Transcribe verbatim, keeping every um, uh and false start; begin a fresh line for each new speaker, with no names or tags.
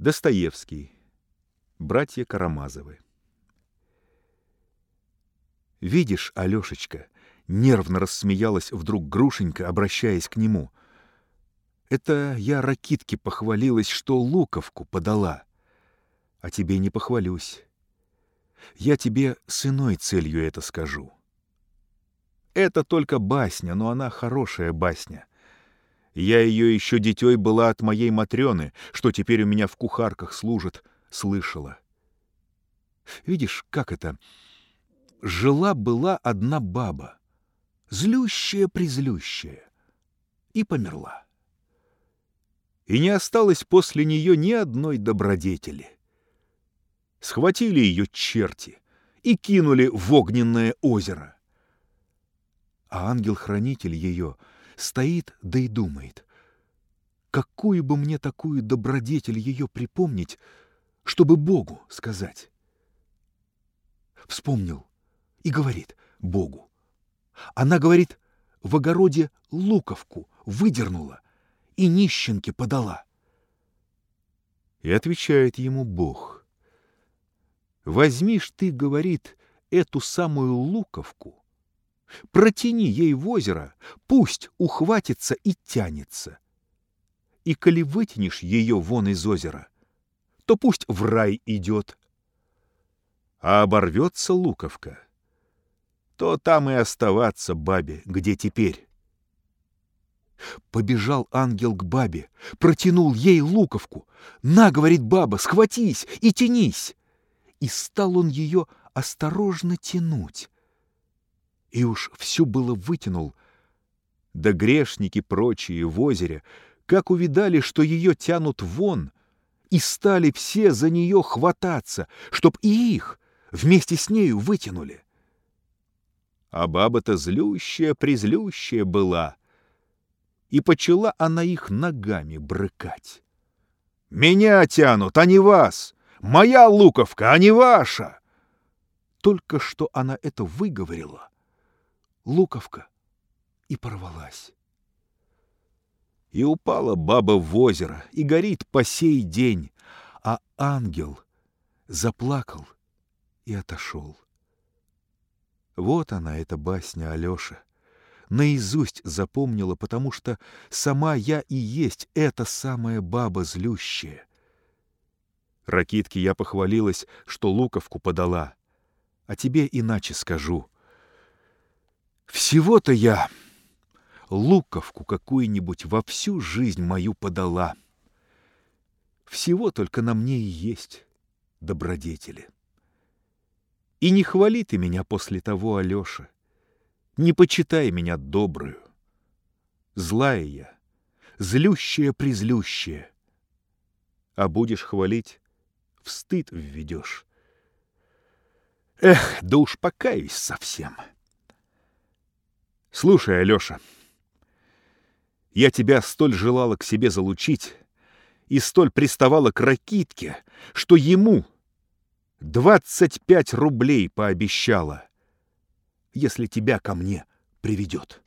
Достоевский. Братья Карамазовы. «Видишь, Алешечка, — нервно рассмеялась вдруг Грушенька, обращаясь к нему, — это я Ракитке похвалилась, что луковку подала, а тебе не похвалюсь. Я тебе с иной целью это скажу. Это только басня, но она хорошая басня. Я ее еще дитей была от моей Матрёны, что теперь у меня в кухарках служит, слышала. Видишь, как это? Жила-была одна баба, злющая-призлющая, и померла. И не осталось после нее ни одной добродетели. Схватили ее черти и кинули в огненное озеро. А ангел-хранитель ее стоит да и думает, какую бы мне такую добродетель ее припомнить, чтобы Богу сказать. Вспомнил и говорит Богу. Она, говорит, в огороде луковку выдернула и нищенке подала. И отвечает ему Бог: возьми ж ты, говорит, эту самую луковку, протяни ей в озеро, пусть ухватится и тянется. И коли вытянешь ее вон из озера, то пусть в рай идет. А оборвется луковка, то там и оставаться бабе, где теперь. Побежал ангел к бабе, протянул ей луковку. На, говорит баба, схватись и тянись. И стал он ее осторожно тянуть. И уж всю было вытянул. Да грешники прочие в озере, как увидали, что ее тянут вон, и стали все за нее хвататься, чтоб и их вместе с нею вытянули. А баба-то злющая-призлющая была, и почала она их ногами брыкать. «Меня тянут, а не вас! Моя луковка, а не ваша!» Только что она это выговорила, луковка и порвалась. И упала баба в озеро, и горит по сей день, а ангел заплакал и отошел. Вот она, эта басня, Алеша. Наизусть запомнила, потому что сама я и есть эта самая баба злющая. Ракитке я похвалилась, что луковку подала, а тебе иначе скажу. Всего-то я луковку какую-нибудь во всю жизнь мою подала. Всего только на мне и есть добродетели. И не хвали ты меня после того, Алеша, не почитай меня добрую. Злая я, злющая-призлющая. А будешь хвалить, в стыд введешь. Эх, да уж покаюсь совсем. Слушай, Алеша, я тебя столь желала к себе залучить и столь приставала к Ракитке, что ему двадцать пять рублей пообещала, если тебя ко мне приведет.